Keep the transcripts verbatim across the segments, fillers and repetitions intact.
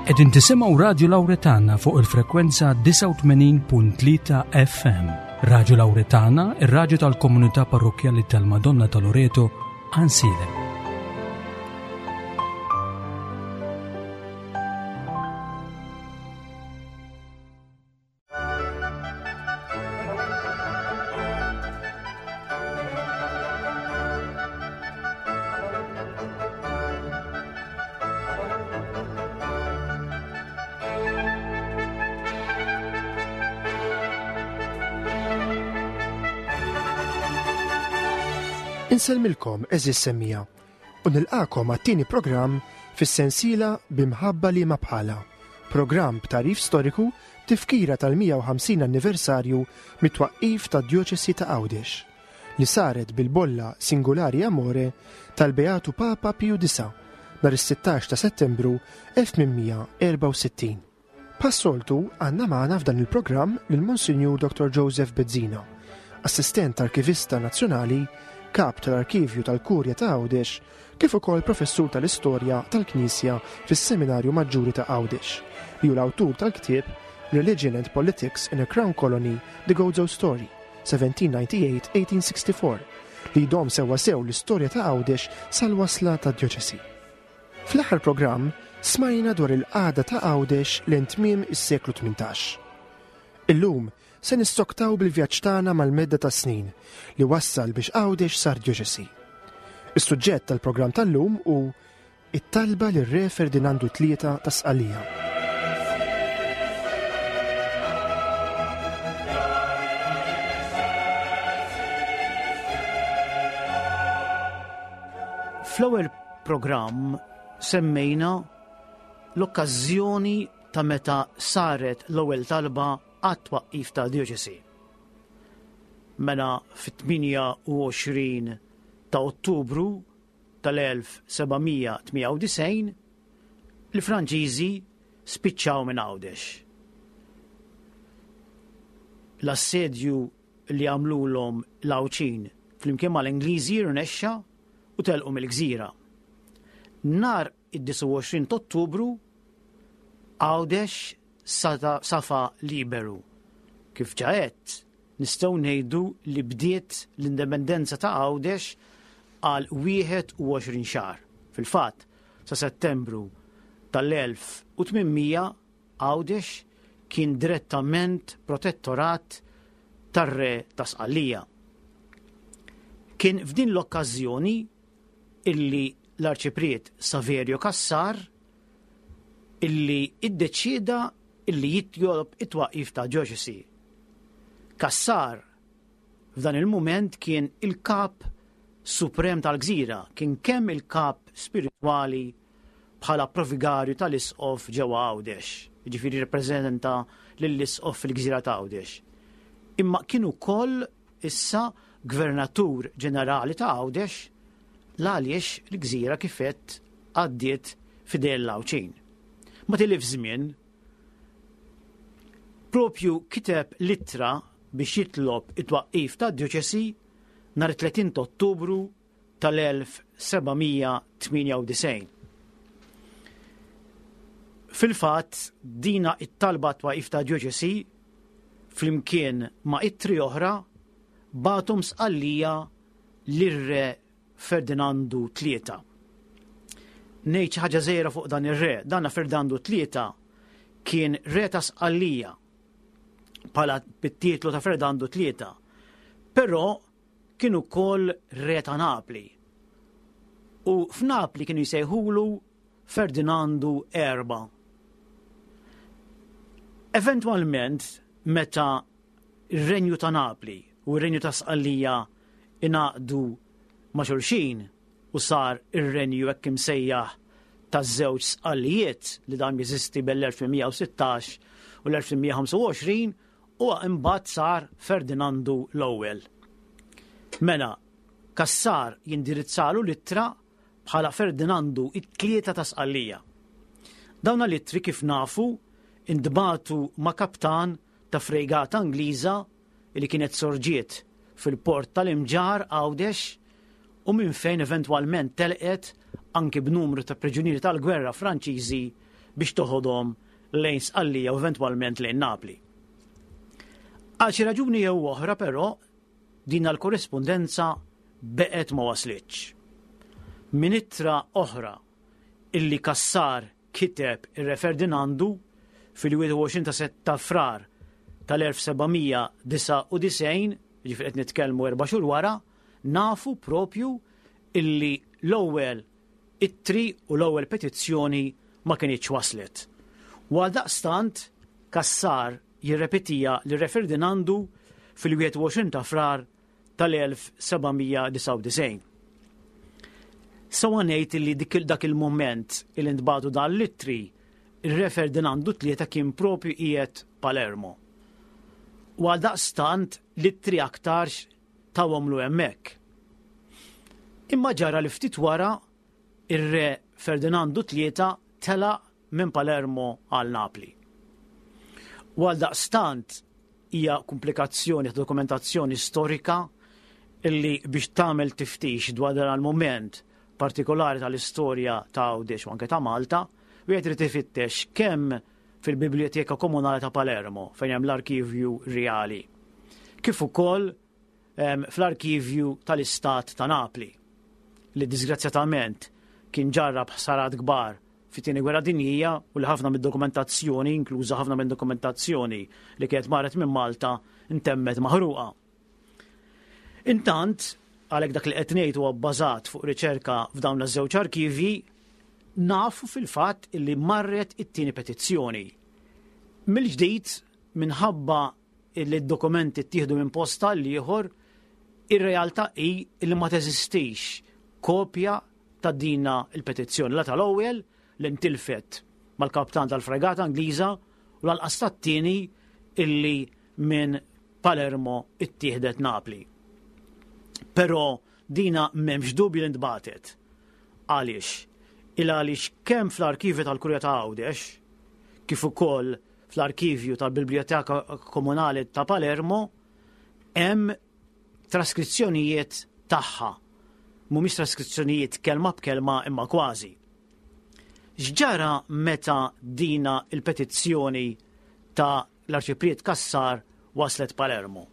Qegħdin tisimgħu Radio Lawretana fuq il-frekwenza tisa' u tmenin punt tlieta F M. Radio Lawretana, ir-radju tal-Komunità Parrokjali tal-Madonna ta' Loreto, Ansile. Inselmilkom eżis semmija u nilqakom għat-tieni programm fis-sensiela b'imħabba li ma bħala. Programm b'tarif storiku tifkira tal-mija u ħamsin anniversarju mit-twaqqif tad-Djoċesi ta' Għawdex li saret bil-bolla singolari amore tal-Beatu Papa Piju disa' nhar is-sittax ta' Settembru elf tminmija erba' u sittin. Passoltu għandna magħna f'dan il-programm lil Monsinjur Doktor Joseph Bezzina, assistent arkivista nazzjonali, kap tal-Arkivju tal-Kurja ta' Għawdex, kif ukoll professur tal-Istorja tal-Knisja fis-Seminarju Maġġuri ta' Għawdex, li hu l-awtur tal-ktieb Religion and Politics in a Crown Colony, The Gozo Story, seventeen ninety-eight to eighteen sixty-four, li jdom sewwa sew l-istorja ta' Għawdex sal-wasla tad-Djoċesi. Fl-aħħar programm smajna dwar il-qagħda ta' Għawdex lejn tmiem is-seklu tmintax. Illum se nistoktaw bil-vjaġġ tagħna mal-medda ta' snin li wassal biex Għawdex sar djoċesi. Is-suġġett tal-programm tal-lum hu it-talba lir-Re Ferdinandu tlieta ta' Sqallija. Fl-ewwel programm semmejna l-okkażjoni ta' meta saret l-ewwel talba għat-twaqqif ta' djoċesi. Mela fit-tminja u għoxrin ta' Ottubru tal-elf sebgħamija tmija u disgħin l-Franċiżi spiċċaw minn Għawdex. L-assedju li għamlulhom l-Għawċin flimkien mal-Ingliżi rnexxa u telqu mill-gżira. Nhar id-disa' u għoxrin ta' Ottubru Għawdex safa liberu. Kif ġaet, nistgħu ngħidu li bdiet l-indipendenza ta' Għawdex għal wieħed u għoxrin xahar. Fil-fatt, sa Settembru tal-elf u tminmija Għawdex kien direttament protettorat tar-Re ta' Sqallija. Kien f'din l-okkażjoni illi l-Arċipriet Saverio Kassar illi iddeċieda illi jitjolb it-twaqqif ta' djoċesi. Kassar f'dan il-mument kien il-kap suprem tal-gżira, kien kemm il-kap spiritwali bħala provigarju tal-isqof ġewwa Għawdex, jiġifieri rappreżenta lill-isqof fil-gżira ta' Għawdex. Imma kien ukoll issa gvernatur ġenerali ta' Għawdex l-għaliex l-gżira kifet għaddiet fidejn l-Għawċin. Ma tilif żmien propju kiteb littra biex jitlob it-twaqqif ta' djoċesi nhar tletin ta' Ottubru tal-elf sebgħamija tmija u disgħin. Fil-fatt dina it-talba twaqqif ta' djoċesi flimkien ma' ittri oħra bagħthom Sqallija lir-Re Ferdinandu tlieta. Ngħid xi ħaġa żgħira fuq dan ir-Re, dan Ferdinandu tlieta kien Re ta' Sqallija bħala bit-titlu ta' Ferdinandu tlieta, però kien ukoll Re ta' Napli. U f'Napli kienu jsejħulu Ferdinandu erba'. Eventwalment meta ir-Renju ta' Napli u r-Renju ta' Sqallija ingħaqdu ma' xulxin u sar ir-Renju hekk imsejjaħ taż-żewġ Sqallijiet li dan jeżisti bel-elf mija u sittax u l-elf mija ħamsa u għoxrin u imbagħad sar Ferdinandu l-ewwel. Mela, Kassar jindirizzalu littra bħala Ferdinandu it-tlieta ta' Sqallija. Dawna littri kif nafu indbatu ma' kaptan ta' frejgata Ingliża li kienet sorġiet fil-port tal-Imġar Għawdex u minn fejn eventwalment telqet anki b'numru ta' priġunieri tal-gwerra Franċiżi biex toħodhom lejn Sqallija u eventwalment lejn Napli. Għal xi raġuni jew oħra però din l-korrespondenza beqgħet ma waslitx. Min ittra oħra illi Kassar kiteb ir-Re Ferdinandu fil-wieħed u għoxrin ta' Frar tal-elf sebgħamija disa' u disgħin, ġifieri qed nitkellmu erba' xhur wara, nafu propju illi l-ewwel ittri u l-ewwel petizzjoni ma kienitx waslet. Għaldaqstant Kassar jirrepetija lir-Re Ferdinandu fil-wieħed u għoxrin ta' Frar tal-elf sebgħamija disa' u disgħin. Sawa ngħid illi dak il-mument il ntbagħtu dan l-ittri ir-Re Ferdinandu tlieta kien propju qiegħed Palermo. U għaldaqstant l-ittri aktarx tawhomlu hemmhekk. Imma ġara li ftit wara ir-Re Ferdinandu tlieta tela minn Palermo għal Napli. U għaldaqstant hija komplikazzjoni ta' dokumentazzjoni storika illi biex tagħmel tiftix dwar dan il-mument partikolari tal-istorja ta' Għawdex u anke ta' Malta, wieħed irid ifittex kemm fil-Biblioteka Komunali ta' Palermo fejn hemm l-Arkivju Reali, kif ukoll fl-Arkivju tal-Istat ta' Napli, li disgrazzjatament kien ġarrab ħsarat kbar fit-tieni gwerra dinjija u li ħafna mid-dokumentazzjoni, inkluża ħafna mid-dokumentazzjoni li kienet marret minn Malta, intemmet maħruqa. Intant, għalhekk dak li qed ngħid huwa bbażat fuq riċerka f'dawn iż-żewġ arkivji, nafu fil-fatt illi marret it-tieni petizzjoni. Mill-ġdid minħabba li d-dokumenti ttieħdu minn posta l ieħor, ir-realtà hi li ma teżistix kopja ta' dina il-petizzjoni la tal-ewwel li ntilfet mal-kaptan tal-fregata Ingliża u lanqas tat-tieni illi minn Palermo ittieħdet Napli. Però dina m'hemmx dubju li ntbagħtet. Għaliex? Il għaliex kemm fl-arkivju tal-Kurja ta' Għawdex, kif ukoll fl-arkivju tal-Biblioteka Komunali ta' Palermo, hemm traskrizzjonijiet tagħha. Mhumiex traskrizzjonijiet kelma b'kelma imma kważi. X'ġara meta dina il-petizzjoni ta' l-Arċipriet Kassar waslet Palermo?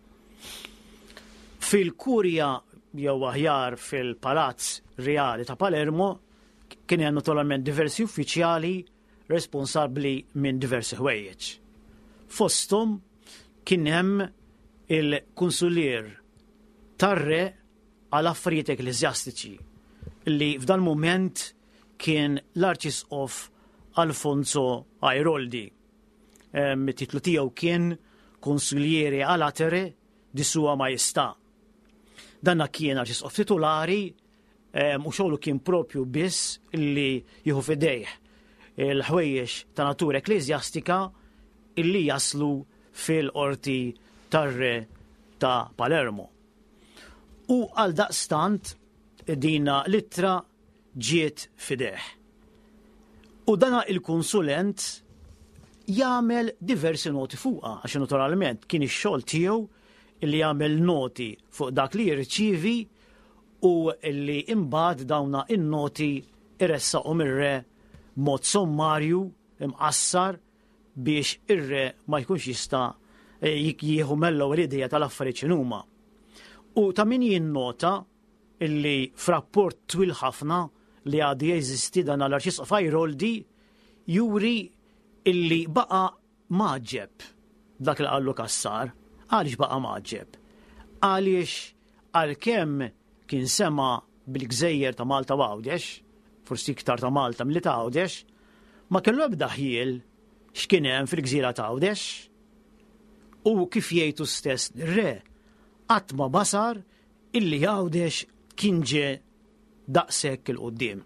Fil-Kurja jew aħjar fil-Palazz Reali ta' Palermo kien hemm naturalment diversi uffiċjali responsabbli minn diversi ħwejjeġ. Fosthom kien hemm il-kunsulier tar-Re għal affarijiet ekklesjastiċi li f'dan mument kien l-Arċisqof Alfonso Airoldi. Mit-titlu tiegħu kien Konsulieri a Latere di Sua Majestà. Danna kien Arċisqof titolari u xogħlu kien propju biss illi jieħu fidejh il-ħwejjeġ ta' natura ekklesjastika illi jaslu fil-qorti tar-Re ta' Palermo. U għal daqstant dina littra ġiet fidejh. U dana il-konsulent jagħmel diversi noti fuqha għax naturalment kien ix-xogħol tiegħu illi jagħmel noti fuq dak li jirċievi u illi imbagħad dawna in-noti iressaqhom ir-Re mod sommarju imqassar biex ir-Re ma jkunx jista' jieħu mill-ewwel idea tal-affarijiet x'inhuma. U ta' min jinnota illi f'rapport twil ħafna li għadu jeżisti dan l-Arċisqof Airoldi juri illi baqa maġġeb dak li qallu Kassar. Għaliex baqa maġġeb? Għaliex għalkemm kien sema bil-Gżejjer ta' Malta u Għawdex, forsi iktar ta' Malta milli ta' Għawdex, ma kellu ebda ħiel x'kien hemm fil-Gżira ta' Għawdex. U kif jgħidu stess Re, qatt ma basar illi Għawdex kien ġie daqshekk il-qudiem.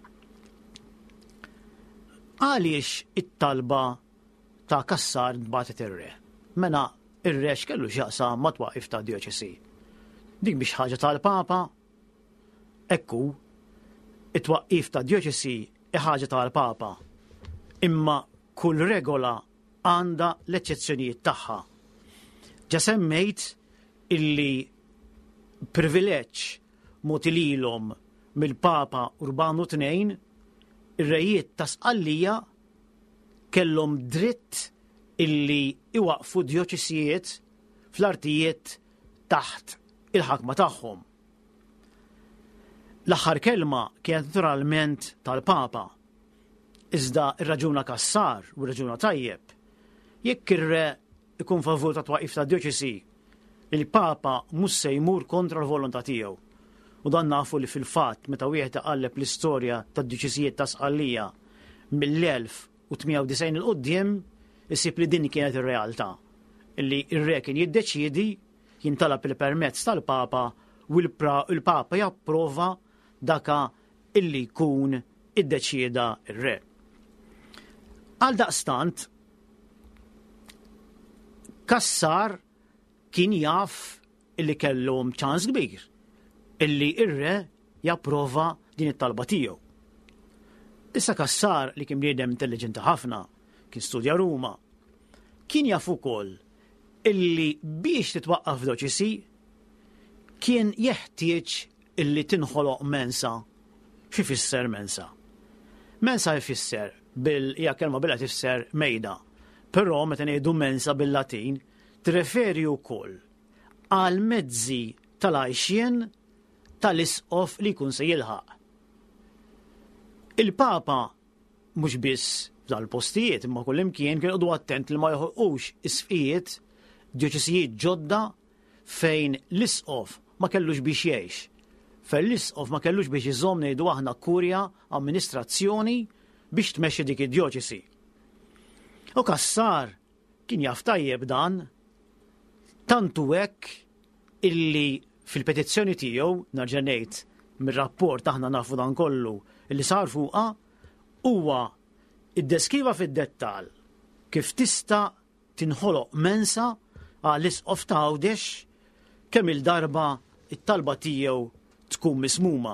Għaliex it-talba ta' Kassar ntbagħtet ir-Re? Mela ir-Re x'kellu x'jaqsam ma' twaqqif ta' dioċesi. Dik biex ħaġa tal-Papa, ekku, it-twaqqif ta' dioċesi ħaġa tal-Papa. Imma kull regola għandha l-eċċezzjonijiet tagħha. Ġa semmejt illi privileġġ motililhom mill-Papa Urbanu tnejn ir-rejiet ta' Sqallija kellhom dritt illi iwaqfu dioċesijiet fl-artijiet taħt il-ħakma tagħhom. L-aħħar kelma kienet naturalment tal-Papa. Iżda ir-raġuna Kassar u r-raġuna tajjeb. Jekk ir-re ikun favur ta' twaqif ta' dioċesi, il-Papa mhux se jmur kontra l-volontà tiegħu. U dan nafu li fil-fatt meta wieħed iqalleb l-istorja tad-dioċesijiet ta' Sqallija mill-elf u tmija u disgħin il-qudiem, isib li din kienet ir-realtà. Illi ir-re kien jiddeċiedi jintalab il-permezz tal-Papa u l-Papa japprova daka illi jkun iddeċieda ir-re. Għal daqstant, Kassar kien jaf illi kellhom ċans kbir illi ir-re japprova din it-talba tiegħu. Issa Kassar li kien bniedem intelligenti ħafna, kien studja Ruma, kien jaf ukoll illi biex titwaqqaf dioċesi kien jeħtieġ illi tinħoloq mensa. Xi fisser mensa? Mensa jfisser bil hija kelma bilha tifisser mejda, però meta ngħidu mensa bil-Latin tirreferi wkoll għal mezzi tal-għajxien tal-isqof li jkun se jilħaq. Il-Papa mhux biss f'dal-postijiet imma kullimkien kien qogħdu attent li ma joħolqux isfijiet dioċesijiet ġodda fejn l-isqof ma kellux biex jgħix. Fejn l-isqof ma kellux biex iżomm ngħidu aħna kurja, amministrazzjoni biex tmexxi dik id-dioċesi. U Kassar kien jaf tajjeb dan, tantu hekk illi fil-petizzjoni tiegħu nerġa' ngħid mir-rapport aħna nafu dan kollu illi sar fuqha huwa iddeskriva fid-dettall kif tista' tinħoloq mensa għall-isqof ta' Għawdex kemm il-darba it-talba tiegħu tkun mismuma.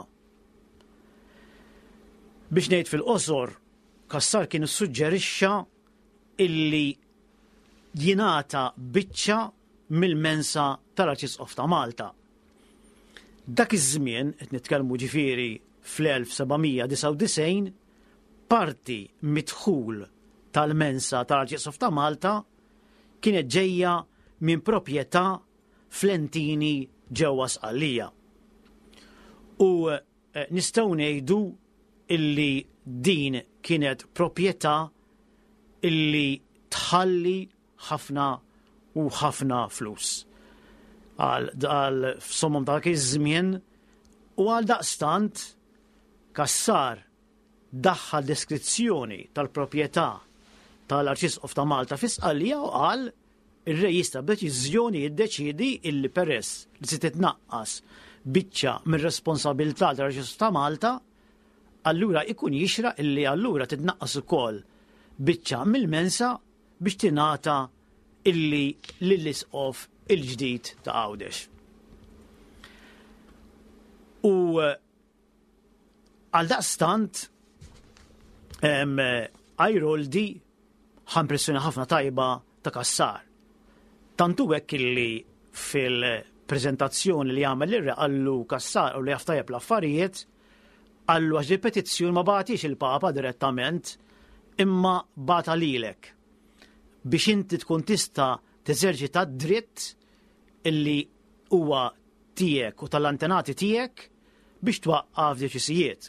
Biex ngħid fil-qosor, Kassar kien issuġġerixxa illi jingħata biċċa mill-mensa tal-Arċisqof ta' Malta. Dak iż-żmien qed nitkellmu ġifieri fl-elf sebgħimija disa' u disgħin, parti midħul tal-mensa tal-Arċisqof ta' Malta kienet ġejja minn proprjetà Flentini ġewwa Sqallija. U nistgħu ngħidu illi din kienet proprjetà illi tħalli ħafna u ħafna flus għal f'sommhom dak iż-żmien u għal daqstant Kassar daħħal deskrizzjoni tal-proprjetà tal-Arċisqof ta' Malta fi Sqallija u qal ir-re jista' b'deċiżjoni jiddeċiedi illi peress li se titnaqqas biċċa mir-responsabilità tal-Arċisqof ta' Malta, allura ikun jixra illi allura titnaqqas ukoll biċċa mill-mensa biex tingħata illi lill-isqof il-ġdid ta' Għawdex. U għal daqstant Ajroldi ħampressjoni ħafna tajba ta' Kassar. Tantu hekk illi fil-preżentazzjoni li għamel ir-re għallu Kassar u li jaftajab l-affarijiet għallu għax il-petizzjoni ma bagħatix il-Papa direttament imma bata lilek biex inti tkun tista' teżerċita dritt illi huwa tiegħek u tal-antenati tiegħek biex twaqqaf deċiżijiet.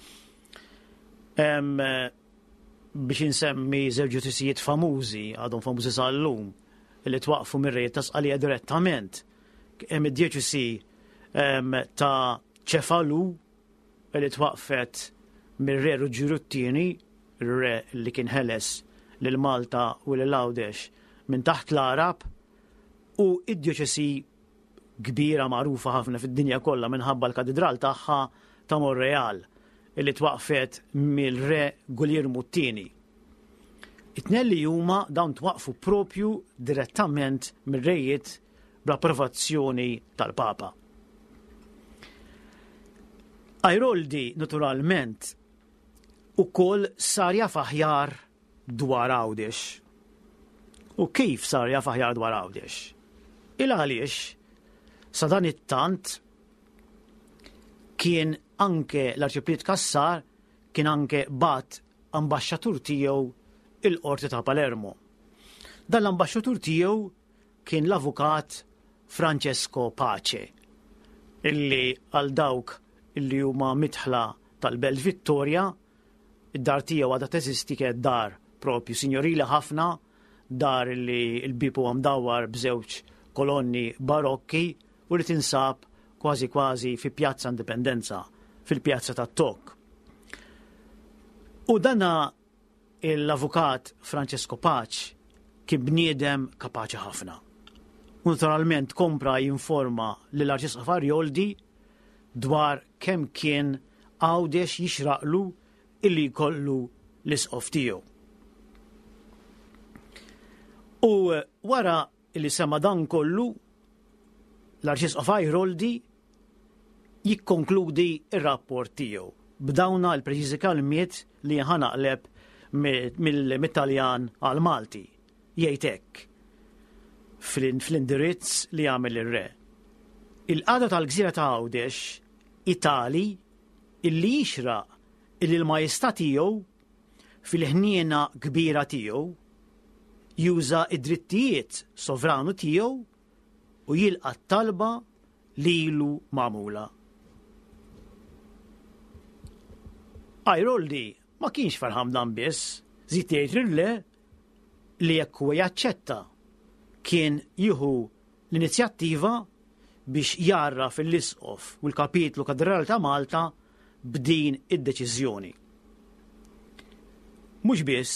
Biex insemmi żewġ deċiżijiet famużi għadhom famużi sal-lum illi twaqqfu mir-re ta' Sqallija direttament. Hemm id-deċiżi ta' Ċefalu illi twaqfet mir-re Ruġġuruttini, ir-re li kien ħeles lil Malta u lil Għawdex minn taħt l-Arab, u id-dioċesi kbira magħrufa ħafna fid-dinja kollha minħabba l-katedral tagħha ta' Monreal illi twaqfet mill-re Guglielmo t-tieni. It-tnelli huma dawn twaqfu propju direttament mir-rejiet bl-approvazzjoni tal-Papa. Ajroldi naturalment ukoll sar jaf aħjar dwar Għawdex. U kif sar jaf aħjar dwar Għawdex? Il għaliex sa dan it-tant kien anke l-Arċipriet Kassar kien anke bat ambaxxatur tiegħu il-qorti ta' Palermo. Dan l-ambaxxatur tiegħu kien l-avukat Francesco Pace, illi għal dawk illi huma mitħla tal-Belt Vittoria, id-dar tiegħu għadha teżisti kienet dar propju sinjorili ħafna, dar illi l-bipu għamdawar b'żewġ kolonni barokki u li tinsab kważi kważi fi Pjazza Indipendenza, fil-Pjazza tat-Tok. U dana l-avukat Francesco Pace kien bniedem kapaċi ħafna. Naturalment kompra jinforma lill-Arċisqof Arjoldi dwar kemm kien għawdex jixraqlu illi jkollu l-isqof tiegħu. U wara illi sema dan kollu, l-Arċisqof Arjoldi jikkonkludi ir-rapport tiegħu b'dawna l-preċiżi kalmiet li ħanaqleb mit-Taljan għal Malti. Jgħid hekk fl-indirizz li għamel ir-re. Il-qagħda tal-Gżira ta' Għawdex Itali illi jixraq illi l-Majestà tiegħu fil-ħniena kbira tiegħu juża id-drittijiet sovranu tiegħu u jilqa' t-talba lilu magħmula. Arjoldi ma kienx farħam dan biss, żid jgħid le li jekk huwa jaċċetta kien jieħu l-inizjattiva biex jarra fil-isqof u l-kapitlu katedrali ta' Malta b'din id-deċiżjoni. Mhux biss,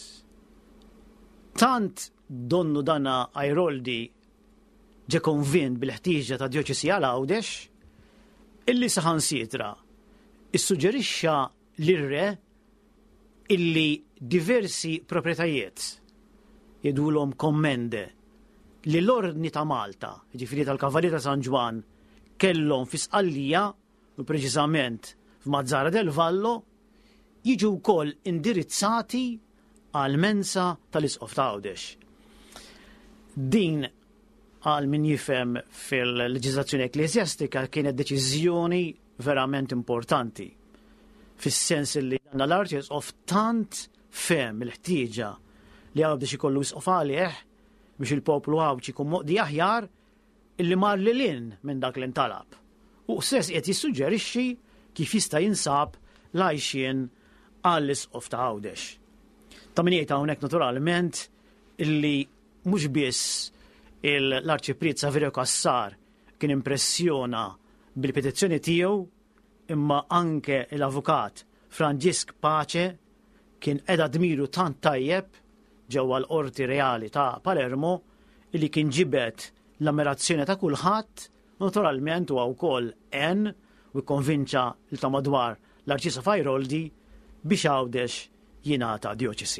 tant donnu dana Arjoldi ġie konvint bil-ħtieġa ta' djoċesi għal Għawdex illi saħansitra issuġġerixxa lir-re illi diversi proprjetajiet jedulhom kommende li l-ordni ta' Malta, ġifieri tal-Kavalli ta' San Ġwan, kellhom fi Sqallija u preċiżament f'Mazzara del Vallo, jiġu wkoll indirizzati għal mensa tal-Isqof ta' Għawdex. Din għal min jifhem fil-leġiżlazzjoni ekklesjastika kienet deċiżjoni verament importanti, fis-sens li għandna l-Arċisqof tant fem il-ħtieġa li Għawdex ikollu isqof għalih biex il-poplu Għawdex ikun moqdi aħjar illi mar lilin minn dak li ntalab. U stess qed jissuġġerixxi kif jista' jinsab l-għajxien għall-isqof ta' Għawdex. Ta' min jgħid hawnhekk naturalment illi mhux biss l-Arċipriet Saverio Cassar kien impressjona bil-petizzjoni tiegħu, imma anke l-avukat Francesco Pace kien qiegħda dmiru tant tajjeb ġewwa l-Qorti Reali ta' Palermo illi kien ġibet l-ammirazzjoni ta' kulħadd, naturalment huwa wkoll għen u jkonvinċa l ta' madwar l-Arċisqof Arjoldi biex Għawdex jingħata djoċesi.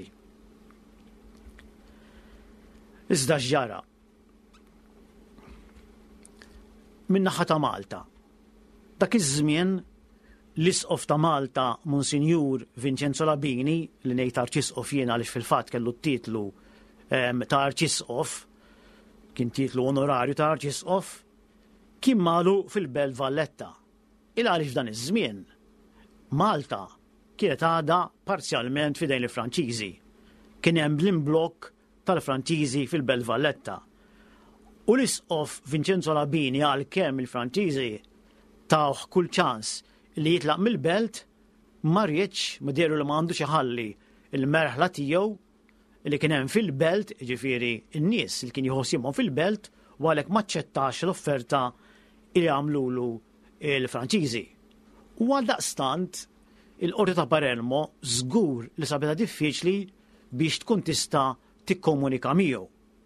Iżda x'ġara min-naħa ta' Malta. Dak iż-żmien l-Isqof ta' Malta Monsinjur Vincenzo Labini, li ngħid Arċisqof jiena għaliex fil-fatt kellu t-titlu ta' Arċisqof, kien titlu onorarju ta' Arċisqof, kien malu fil-Belt Valletta. Il għaliex f'dan iż-żmien Malta kienet għadha parzjalment f'idejn il-Franċiżi. Kien hemm l-imblokk tal-Franċiżi fil-Belt Valletta. U l-Isqof Vincenzo Labini għalkemm il-Franċiżi tawh kull ċans li jitlaq mill-belt ma rridx madieru li m'għandux iħalli il-merħla tiegħu li kien hemm fil-belt, ġifieri n-nies li kien jħossibhom fil-belt u għalhekk ma ċċettax l-offerta li għamlulu l-Franċiżi. U għaldaqstant il-Qorti ta' Palermo żgur li sabetha diffiċli biex tkun tista' tikkomunika miegħu.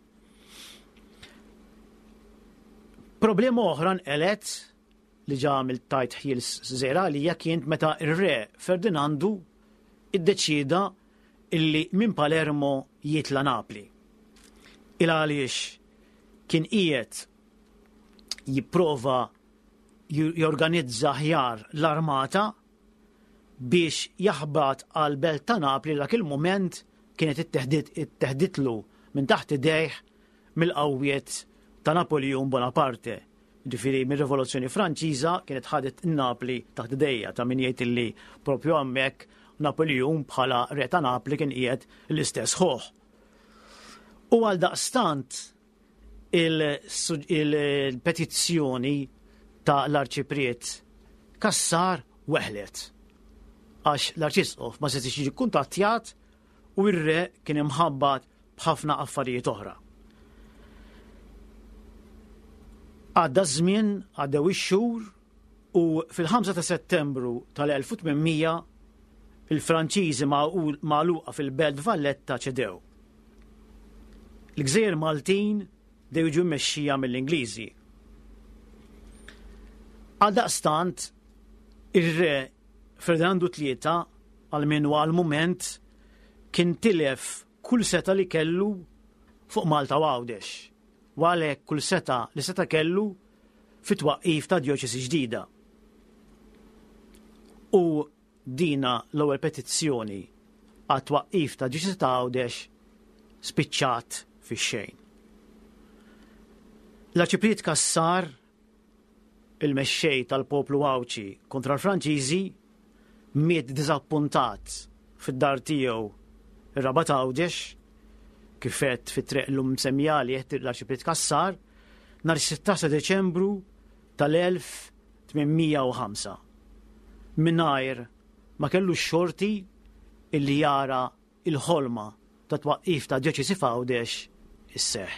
Problema oħra nqelet li ġamil tajt ħil żgħira għalija kien meta r-re Ferdinandu iddeċida illi minn Palermo jitla Napli. Il għaliex kien qiegħed jipprova jorganizza aħjar l-armata biex jaħbad għal belt ta' Napli dak il-mument kienet itteħditlu minn taħt idejh mill-qawwiet ta' Napoleon Bonaparte. Ġifieri mir-Rivoluzzjoni Franċiża kienet ħadet in-Napli taħt idejja ta' min jgħid illi propju hemmhekk Napoleon bħala re ta' Napli kien qiegħed l-istess ħoħ. U għal daqstant il-petizzjoni ta' l-Arċipriet Kassar weħlet. Għax l-Arċisqof ma setix jiġi kuntattjat u r-re kien imħabbat b'ħafna affarijiet oħra. Għadda żmien, għaddew ix-xhur u fil-ħamsa ta' Settembru tal-elf u tminmija il-Franċiżi magħluqa fil-Belt Valletta ċedew. L-Gżejjer Maltin dew jiġu mmexxija mill-Ingliżi. Għaldaqstant ir-re Ferdinandu tlieta għal-menu għal-mument kien tilef kull seta li kellu fuq Malta u Għawdex. U għalhekk kull seta li seta kellu fit-twaqqif ta' djoċesi ġdida. U dina l-ewwel petizzjoni għat twaqqif ta' djoċesi ta' Għawdex spiċċat fix-xejn. L-Arċipriet Kassar, il-mexxej tal-poplu Għawċi kontra l-Franċiżi, miet diżappuntat fid-dar tiegħu ir-Rabat Għawdex, kifet fit-triq l-lum msemmija li jeħtieq l-Arċipriet Kassar, nhar is-sittax ta' Deċembru tal-elf tminmija u ħamsa. Mingħajr ma kellu x-xorti illi jara il-ħolma ta' twaqqif ta' djoċesi f'Għawdex isseħħ.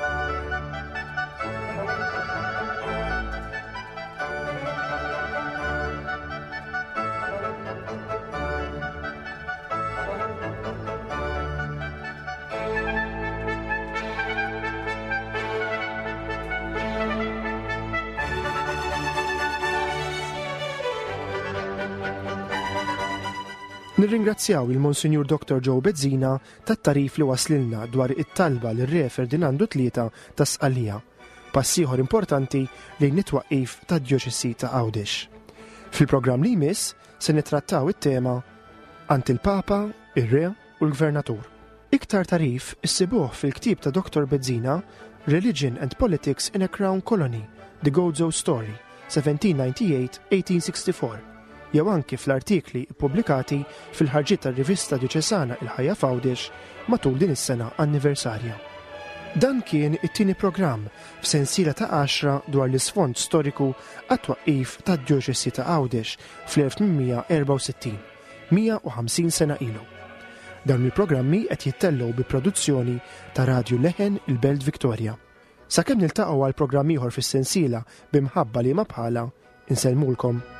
Nirringrazzjaw il-Monsinjur doktor Joe Bezzina tat-tarif li waslilna dwar it-talba lir-re Ferdinandu tlieta ta' Sqallija, pass ieħor importanti lejn it-twaqqif tad-djoċesi ta' Għawdex. Fil-programm li jmiss se nittrattaw it-tema Ant il-Papa, ir-Re u l-Gvernatur. Iktar tarif issibuh fil-ktieb ta' doktor Bezzina Religion and Politics in a Crown Colony, The Gozo Story, seventeen ninety-eight to eighteen sixty-four. Jew anki fl-artikli ppubblikati fil-ħarġiet tar-rivista Diċesana Il-Ħajja f'Għawdex matul din is-sena anniversarja. Dan kien it-tieni programm f'sensiela ta' għaxra dwar l-isfond storiku għat-twaqqif tad-djoċesi ta' Għawdex fl-elf tminmija erba' u sittin, mija u ħamsin sena ilu. Dawn il-programmi qed jittellgħu bi produzzjoni ta' Radju Leħen il-Belt Victoria. Sakemm niltaqgħu għal programm ieħor fis-sensiela b'imħabba li ma bħala, insellmulkom